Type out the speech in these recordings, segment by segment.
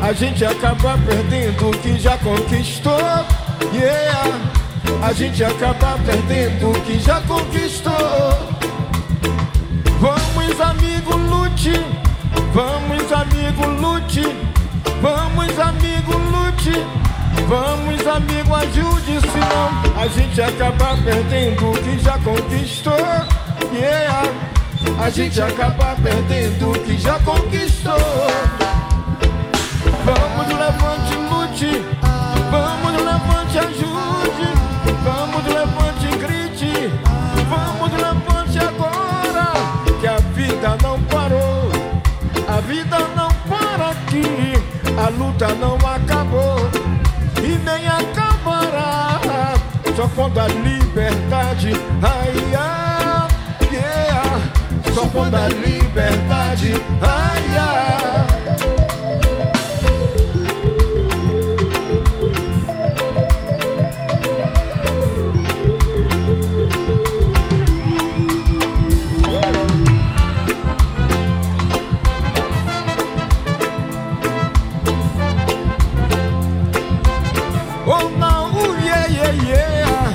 a gente acaba perdendo o que já conquistou. Yeah, a gente acaba perdendo o que já conquistou. Vamos, amigo, lute. Vamos, amigo, lute. Vamos, amigo, lute. Vamos, amigo, ajude, senão a gente acaba perdendo o que já conquistou. Yeah, a gente acaba perdendo o que já conquistou. Vamos, levante, lute. Vamos, levante, ajude. Vamos, levante, grite. Vamos, levante agora, que a vida não parou. A vida não para aqui. A luta não acabou e nem acabará. Só quando a liberdade, ai, ai, yeah. Só quando a liberdade, ai, ai. Oh não, yeah, yeah, yeah.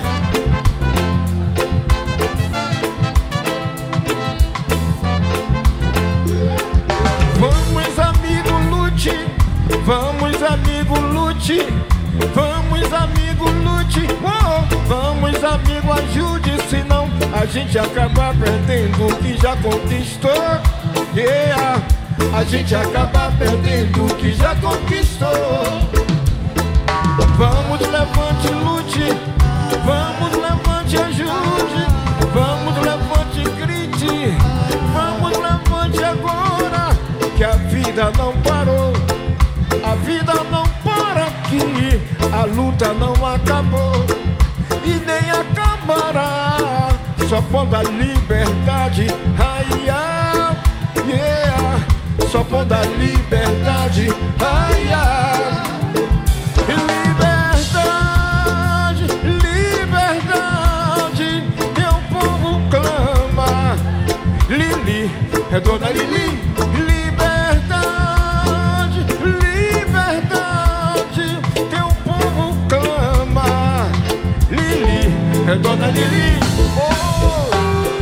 Vamos, amigo, lute. Vamos, amigo, lute. Vamos, amigo, lute. Oh, vamos, amigo, ajude, senão a gente acaba perdendo o que já conquistou. Yeah, a gente acaba perdendo o que já conquistou. Vamos, levante, lute. Vamos, levante, ajude. Vamos, levante, grite. Vamos, levante agora, que a vida não parou. A vida não para aqui. A luta não acabou e nem acabará. Só quando a liberdade, ai, ai, yeah. Só quando a liberdade, ai, ai. É Dona Lili, liberdade, liberdade, teu povo clama. Lili, é Dona Lili. Oh!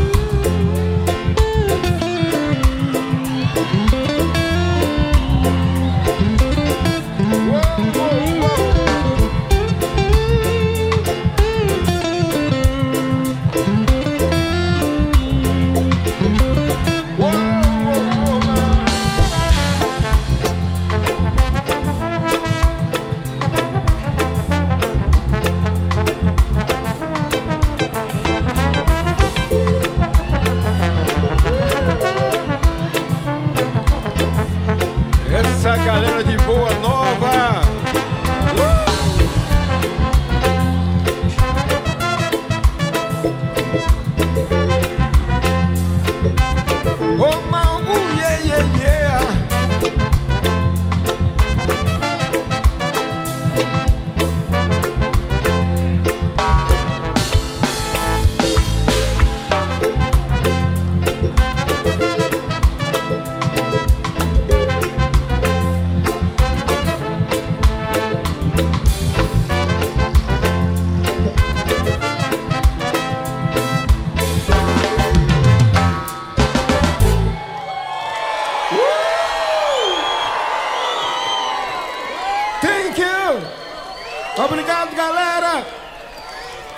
Essa galera de Boa Nova. Oh, não, yeah, yeah, yeah. Thank you! Obrigado, galera!